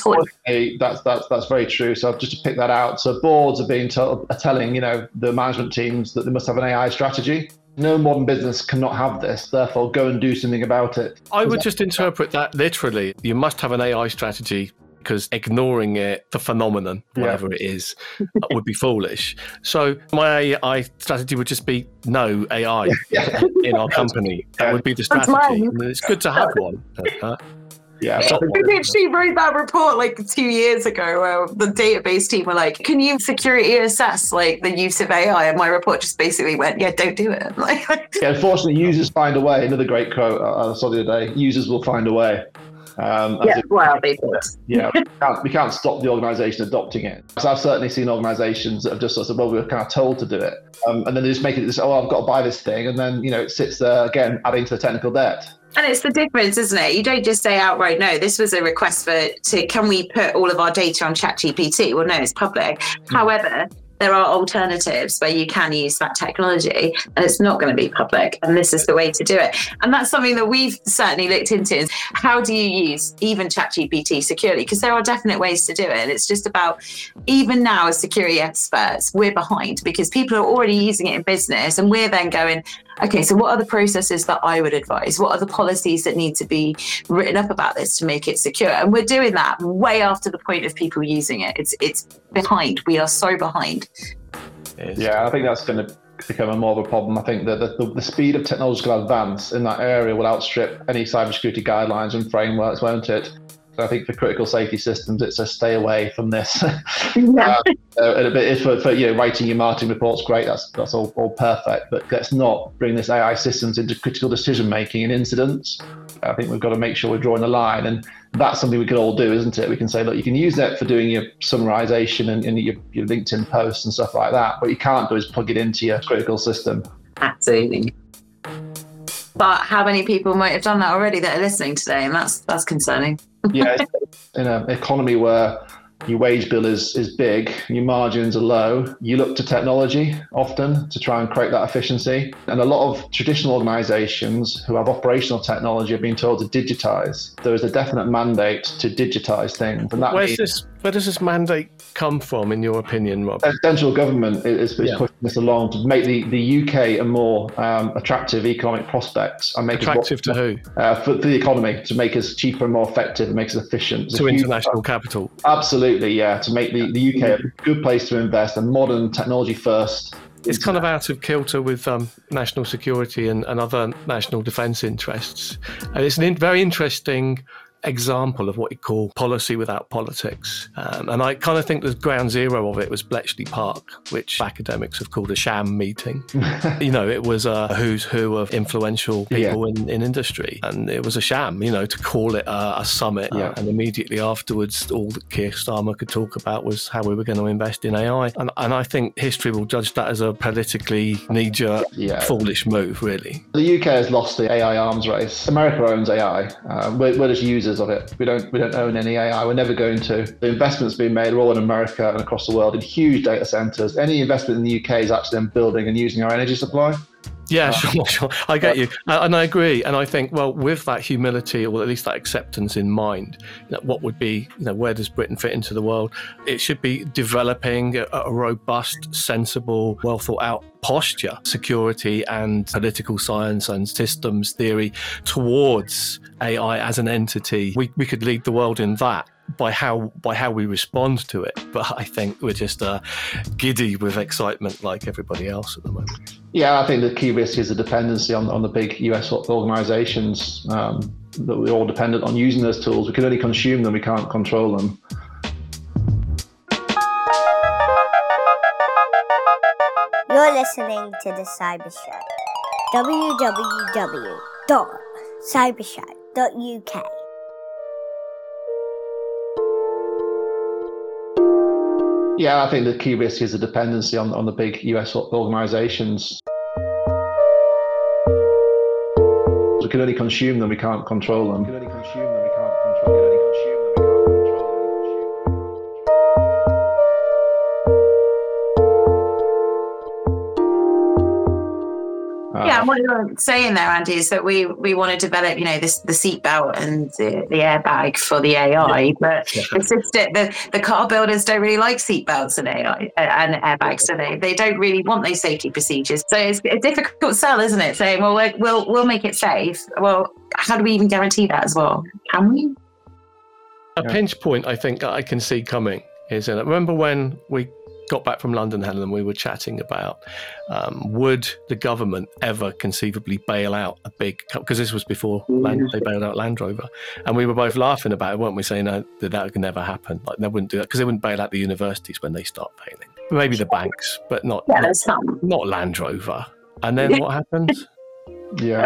That's that's that's very true. So just to pick that out, so boards are being told, are telling you know the management teams that they must have an A I strategy. No modern business cannot have this. Therefore, go and do something about it. I would just interpret that literally. You must have an A I strategy, because ignoring it, the phenomenon, whatever yeah. it is, would be foolish. So my A I strategy would just be no A I yeah. in our company. That would be the strategy. I mean, it's good to have one. Uh, Yeah, we literally wrote that report like two years ago where the database team were like, can you security assess like the use of A I? And my report just basically went, yeah, don't do it. Like, yeah, unfortunately, users find a way. Another great quote I saw the other day, users will find a way. Um, yeah, it, well, they did. Yeah, we can't, we can't stop the organisation adopting it. So I've certainly seen organisations that have just sort of said, well, we were kind of told to do it. Um, and then they just make it this, oh, I've got to buy this thing. And then, you know, it sits there, again, adding to the technical debt. And it's the difference, isn't it? You don't just say outright, no, this was a request for, to, can we put all of our data on ChatGPT? Well, no, it's public. Mm. However, there are alternatives where you can use that technology and it's not going to be public. And this is the way to do it. And that's something that we've certainly looked into, is how do you use even ChatGPT securely? Because there are definite ways to do it. And it's just about, even now as security experts, we're behind because people are already using it in business. And we're then going, okay, so what are the processes that I would advise? What are the policies that need to be written up about this to make it secure? And we're doing that way after the point of people using it. It's it's behind. We are so behind. Yeah, I think that's going to become a more of a problem. I think that the, the speed of technological advance in that area will outstrip any cybersecurity guidelines and frameworks, won't it? So I think for critical safety systems, it's a stay away from this. Yeah. uh, and a bit for, for you know, writing your marketing reports, great. That's that's all, all perfect. But let's not bring this A I systems into critical decision making and incidents. I think we've got to make sure we're drawing a line, and that's something we can all do, isn't it? We can say, look, you can use that for doing your summarization and, and your, your LinkedIn posts and stuff like that. What you can't do is plug it into your critical system. Absolutely. But how many people might have done that already that are listening today? And that's that's concerning. Yeah, in an economy where your wage bill is, is big, your margins are low, you look to technology often to try and create that efficiency. And a lot of traditional organizations who have operational technology have been told to digitize. There is a definite mandate to digitize things. And that Where's means this, where does this mandate come from, in your opinion, Rob? the central government is, is yeah. pushing this along to make the, the U K a more um, attractive economic prospects. And make attractive it more, to who? Uh, for, for the economy, to make us cheaper and more effective and make us efficient. To international capital. Absolutely. Yeah, to make the, the U K a good place to invest, and modern technology first. It's kind of out of kilter with um, national security and, and other national defence interests. And it's a in, very interesting example of what you call policy without politics. Um, and I kind of think the ground zero of it was Bletchley Park, which academics have called a sham meeting. You know, it was a who's who of influential people yeah. in, in industry. And it was a sham, you know, to call it a, a summit. Yeah. Uh, and immediately afterwards, all that Keir Starmer could talk about was how we were going to invest in A I. And, and I think history will judge that as a politically knee-jerk, yeah. foolish move, really. The U K has lost the A I arms race. America owns A I. Uh, we're, we're just users of it. We don't we don't own any A I. We're never going to. The investments being made are all in America and across the world in huge data centers. Any investment in the U K is actually then building and using our energy supply. Yeah, uh, sure, sure. I get you. And I agree. And I think, well, with that humility, or at least that acceptance in mind, you know, what would be, you know, where does Britain fit into the world? It should be developing a, a robust, sensible, well thought out posture, security and political science and systems theory towards A I as an entity. We, we could lead the world in that. by how by how we respond to it. But I think we're just uh, giddy with excitement like everybody else at the moment. Yeah, I think the key risk is the dependency on, on the big U S organisations, um, that we're all dependent on using those tools. We can only consume them, we can't control them. You're listening to The Cyber Show. w w w dot cybershow dot u k. Yeah, I think the key risk is the dependency on, on the big U S organisations. We can only consume them, we can't control them. We can only consume them, we can't control them. Yeah, what you're saying there, Andy, is that we, we want to develop, you know, this the seatbelt and the, the airbag for the A I, yeah. but yeah. the system, the the car builders don't really like seatbelts and A I and airbags, so they they don't really want those safety procedures. So it's a difficult sell, isn't it? Saying, well, we'll we'll make it safe. Well, how do we even guarantee that as well? Can we? A yeah. pinch point I think I can see coming is, and remember when we got back from London, Helen, and we were chatting about um, would the government ever conceivably bail out a big, because this was before Land, they bailed out Land Rover, and we were both laughing about it, weren't we, saying no, that that could never happen, like they wouldn't do that because they wouldn't bail out the universities when they start failing, maybe the banks, but not yeah, not, not Land Rover. And then what happens? Yeah.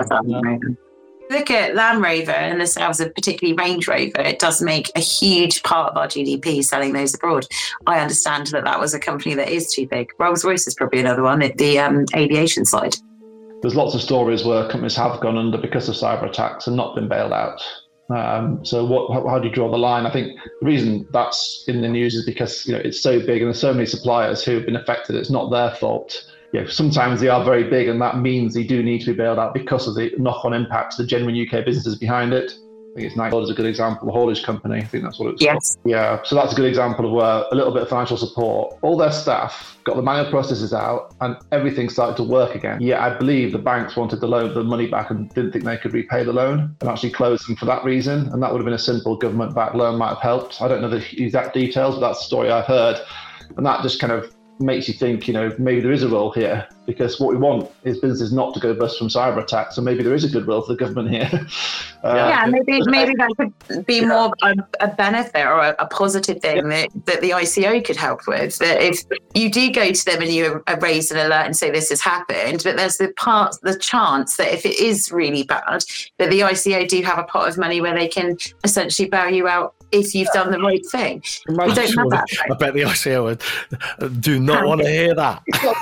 Look at Land Rover and the sales of particularly Range Rover. It does make a huge part of our G D P selling those abroad. I understand that that was a company that is too big. Rolls-Royce is probably another one at the um, aviation side. There's lots of stories where companies have gone under because of cyber attacks and not been bailed out. Um, so what, how, how do you draw the line? I think the reason that's in the news is because, you know, it's so big and there's so many suppliers who have been affected. It's not their fault. Yeah, sometimes they are very big, and that means they do need to be bailed out because of the knock-on impacts, the genuine U K businesses behind it. I think it's Nike is a good example, the haulage company. I think that's what it's yes. called. Yeah, so that's a good example of where a little bit of financial support, all their staff got the manual processes out, and everything started to work again. Yeah, I believe the banks wanted the loan, the money back, and didn't think they could repay the loan, and actually closed them for that reason. And that would have been a simple government-backed loan, might have helped. I don't know the exact details, but that's the story I've heard, and that just kind of makes you think, you know, maybe there is a role here, because what we want is businesses not to go bust from cyber attacks. So maybe there is a good role for the government here. Uh, yeah, maybe maybe that could be yeah. more a, a benefit or a, a positive thing yeah. that, that the I C O could help with. That if you do go to them and you raise an alert and say this has happened, but there's the part, the chance that if it is really bad, that the I C O do have a pot of money where they can essentially bail you out if you've done the right thing. We don't sure have that. I bet the I C O would do not want to hear that.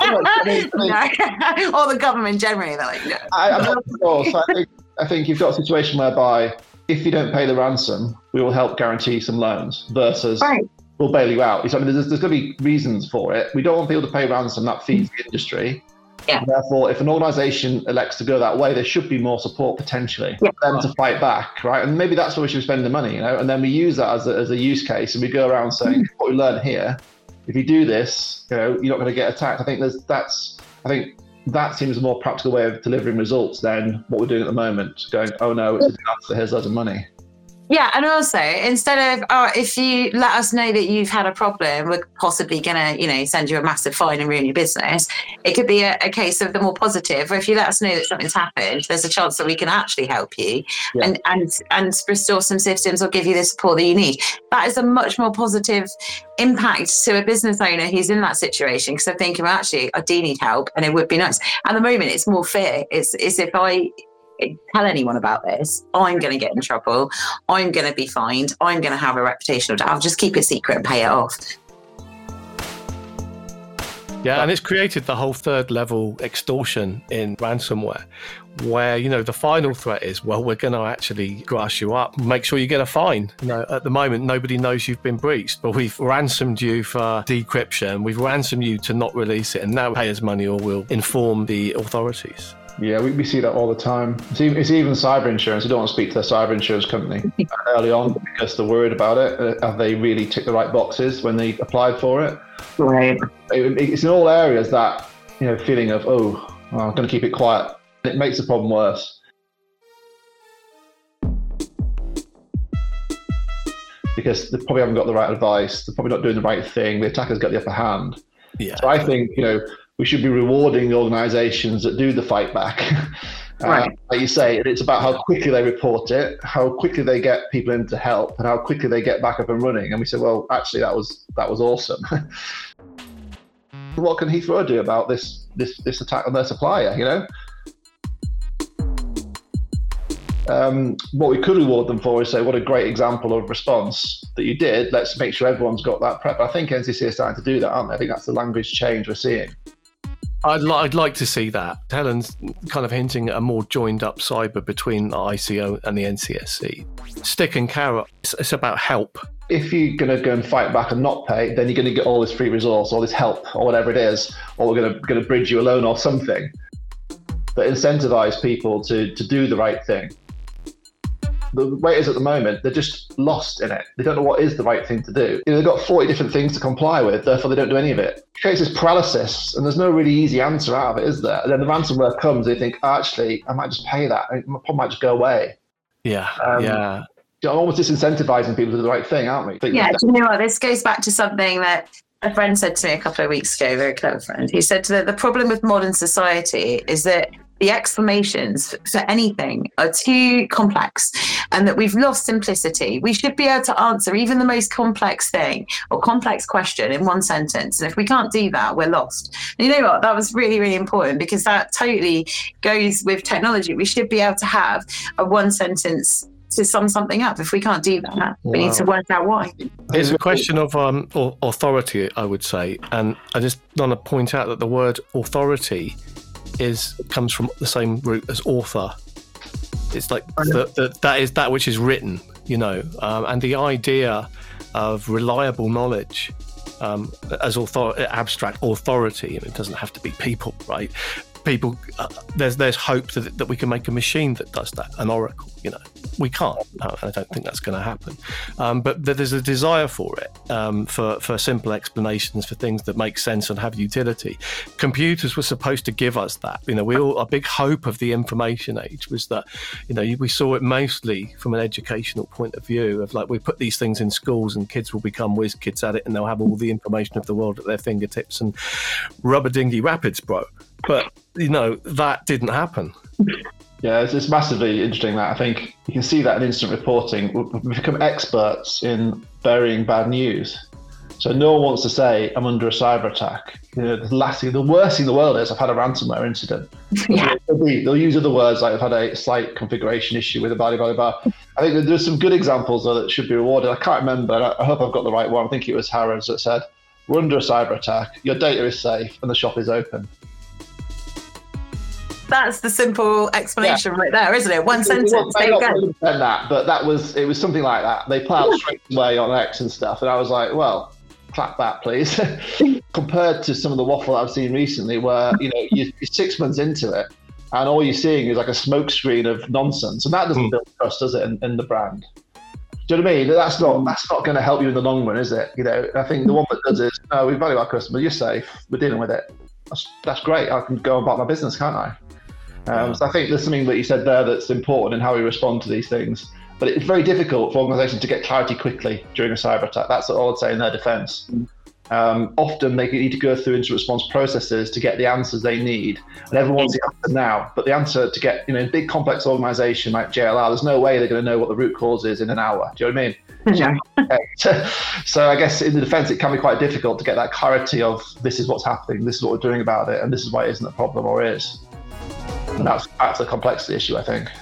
No. Or the government generally, they're like, no. I, I'm not sure. So I think, I think you've got a situation whereby if you don't pay the ransom, we will help guarantee some loans versus right. we'll bail you out. So, I mean, there's, there's going to be reasons for it. We don't want people to pay ransom, that feeds the industry. Yeah. Therefore, if an organisation elects to go that way, there should be more support potentially yeah. for them to fight back, right? And maybe that's where we should spend the money, you know. And then we use that as a, as a use case, and we go around saying, mm. "What we learned here, if you do this, you know, you're not going to get attacked." I think there's that's. I think that seems a more practical way of delivering results than what we're doing at the moment. Going, "Oh no, it's a disaster. Here's loads of money." Yeah, and also instead of, oh, if you let us know that you've had a problem, we're possibly going to, you know, send you a massive fine and ruin your business. It could be a, a case of the more positive, or if you let us know that something's happened, there's a chance that we can actually help you yeah. and, and, and restore some systems or give you the support that you need. That is a much more positive impact to a business owner who's in that situation, because they're thinking, well, actually, I do need help and it would be nice. At the moment, it's more fear. It's, it's if I tell anyone about this, I'm going to get in trouble, I'm going to be fined, I'm going to have a reputational damage. I'll just keep it secret and pay it off. Yeah, and it's created the whole third level extortion in ransomware, where, you know, the final threat is, well, we're going to actually grass you up, make sure you get a fine. You know, at the moment, nobody knows you've been breached, but we've ransomed you for decryption, we've ransomed you to not release it, and now pay us money or we'll inform the authorities. Yeah, we, we see that all the time. It's even, it's even cyber insurance. You don't want to speak to their cyber insurance company early on because they're worried about it. Have they really ticked the right boxes when they applied for it? Right. It, it's in all areas that, you know, feeling of, oh, well, I'm going to keep it quiet. It makes the problem worse. because they probably haven't got the right advice. They're probably not doing the right thing. The attackers get the upper hand. Yeah. So I think, you know, we should be rewarding the organisations that do the fight back. uh, Right. Like you say, it's about how quickly they report it, how quickly they get people in to help, and how quickly they get back up and running. And we say, well, actually, that was that was awesome. What can Heathrow do about this this this attack on their supplier? You know. Um, what we could reward them for is say, what a great example of response that you did. Let's make sure everyone's got that prep. I think N C C are starting to do that, aren't they? I think that's the language change we're seeing. I'd, li- I'd like to see that. Helen's kind of hinting at a more joined up cyber between the I C O and the N C S C. Stick and carrot, it's, it's about help. If you're going to go and fight back and not pay, then you're going to get all this free resource, all this help, or whatever it is, or we're going to, going to bridge you a loan or something. But incentivize people to, to do the right thing. The way it is at the moment, they're just lost in it. They don't know what is the right thing to do. You know, they've got forty different things to comply with, therefore they don't do any of it. It creates this paralysis, and there's no really easy answer out of it, is there? And then the ransomware comes, they think, oh, actually, I might just pay that. My problem might just go away. Yeah, Um, yeah. You know, almost disincentivizing people to do the right thing, aren't we? Think Yeah, that- do you know what? This goes back to something that a friend said to me a couple of weeks ago, a very clever friend. He said that the problem with modern society is that the explanations for anything are too complex and that we've lost simplicity. We should be able to answer even the most complex thing or complex question in one sentence. And if we can't do that, we're lost. And you know what? That was really, really important because that totally goes with technology. We should be able to have a one sentence to sum something up. If we can't do that, we need to work out why. It's a question of um, au- authority, I would say. And I just want to point out that the word authority is comes from the same root as author. It's like the, the, that is that which is written, you know, um, and the idea of reliable knowledge um, as author- abstract authority. I mean, it doesn't have to be people, right? People, uh, there's there's hope that that we can make a machine that does that, an oracle. You know, we can't. Uh, I don't think that's going to happen. Um, but there's a desire for it, um, for for simple explanations, for things that make sense and have utility. Computers were supposed to give us that. You know, we all a big hope of the information age was that, you know, we saw it mostly from an educational point of view of like we put these things in schools and kids will become whiz kids at it and they'll have all the information of the world at their fingertips and rubber dingy rapids, bro. But you know that didn't happen. Yeah, it's, it's massively interesting that I think you can see that in instant reporting. We've become experts in burying bad news. So no one wants to say, I'm under a cyber attack. You know, the last thing, the worst thing in the world is I've had a ransomware incident. Yeah. They'll, be, they'll use other words like I've had a slight configuration issue with a blah, blah, blah, blah. I think there's some good examples though that should be rewarded. I can't remember. I hope I've got the right one. I think it was Harrods that said, we're under a cyber attack. Your data is safe and the shop is open. That's the simple explanation yeah. right there, isn't it? One it, sentence. It there you go. That, but that was it was something like that. They plowed straight away on X and stuff, and I was like, well, clap that, please. Compared to some of the waffle I've seen recently, where you know you're six months into it, and all you're seeing is like a smoke screen of nonsense, and that doesn't mm. build trust, does it, in, in the brand? Do you know what I mean? That's not that's not going to help you in the long run, is it? You know, I think the one that does is, no, we value our customer. You're safe. We're dealing with it. That's that's great. I can go about my business, can't I? Um, yeah. So I think there's something that you said there that's important in how we respond to these things. But it's very difficult for organisations to get clarity quickly during a cyber attack. That's all I'd say in their defence. Mm. Um, often they need to go through incident response processes to get the answers they need, and everyone wants the answer now. But the answer to get, you know, in a big complex organisation like J L R, there's no way they're going to know what the root cause is in an hour. Do you know what I mean? Yeah. So I guess in the defence, it can be quite difficult to get that clarity of this is what's happening, this is what we're doing about it, and this is why it isn't a problem or is. And that's that's a complexity issue, I think.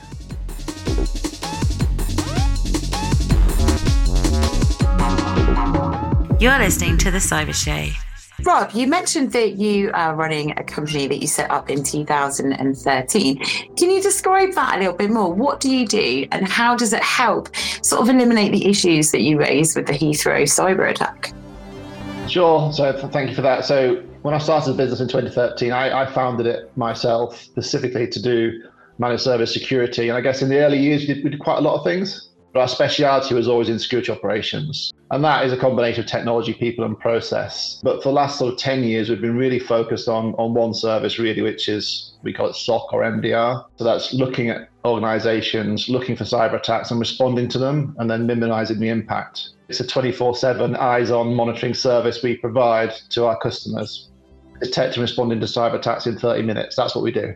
You're listening to The Cyber Show. Rob, you mentioned that you are running a company that you set up in two thousand thirteen. Can you describe that a little bit more? What do you do and how does it help sort of eliminate the issues that you raised with the Heathrow cyber attack? Sure. So thank you for that. So when I started the business in twenty thirteen, I, I founded it myself specifically to do managed service security. And I guess in the early years, we did, we did quite a lot of things. But our speciality was always in security operations. And that is a combination of technology, people and process. But for the last sort of ten years, we've been really focused on, on one service really, which is, we call it S O C or M D R. So that's looking at organizations looking for cyber attacks and responding to them and then minimizing the impact. It's a twenty-four seven eyes-on monitoring service we provide to our customers. Detect and responding to cyber attacks in thirty minutes. That's what we do.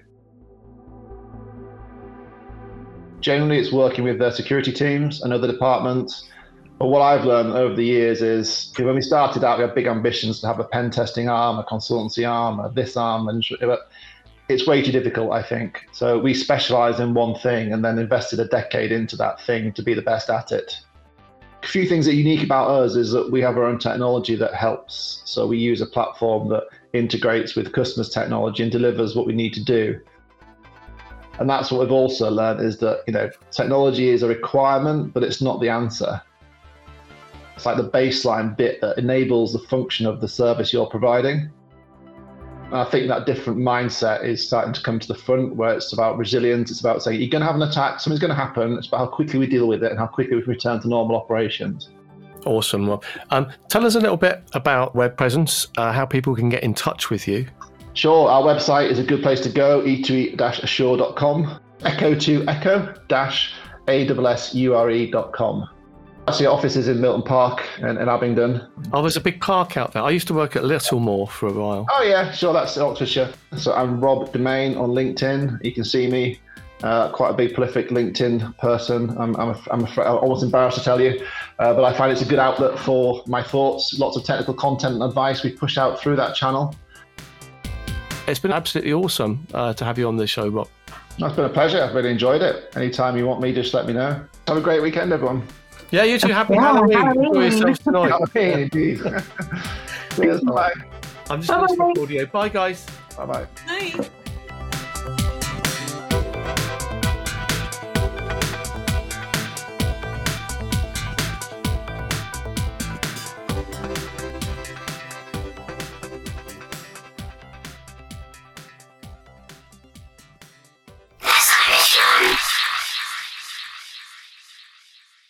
Generally, it's working with their security teams and other departments. But what I've learned over the years is when we started out, we had big ambitions to have a pen testing arm, a consultancy arm, a this arm, and it's way too difficult, I think. So we specialized in one thing and then invested a decade into that thing to be the best at it. A few things that are unique about us is that we have our own technology that helps. So we use a platform that integrates with customers' technology and delivers what we need to do. And that's what we've also learned is that, you know, technology is a requirement, but it's not the answer. It's like the baseline bit that enables the function of the service you're providing. And I think that different mindset is starting to come to the front, where it's about resilience. It's about saying, you're going to have an attack, something's going to happen. It's about how quickly we deal with it and how quickly we can return to normal operations. Awesome, Rob. Um, tell us a little bit about Web Presence, uh, how people can get in touch with you. Sure, our website is a good place to go, e two e dash assure dot com, echo to echo dash a s s u r e dot com. Actually, our office is in Milton Park and in Abingdon. Oh, there's a big park out there. I used to work at Littlemore for a while. Oh, yeah, sure, that's Oxfordshire. So I'm Rob Domain on LinkedIn. You can see me, uh, quite a big, prolific LinkedIn person. I'm, I'm, a, I'm a, I'm almost embarrassed to tell you, uh, but I find it's a good outlet for my thoughts. Lots of technical content and advice we push out through that channel. It's been absolutely awesome uh, to have you on the show, Rob. It's been a pleasure. I've really enjoyed it. Anytime you want me, just let me know. Have a great weekend, everyone. Yeah, you too. Happy yeah, Halloween. Halloween. Enjoy yourselves tonight. Halloween, indeed. Cheers, bye. I'm just going to stop audio. Bye, guys. Bye-bye. Bye.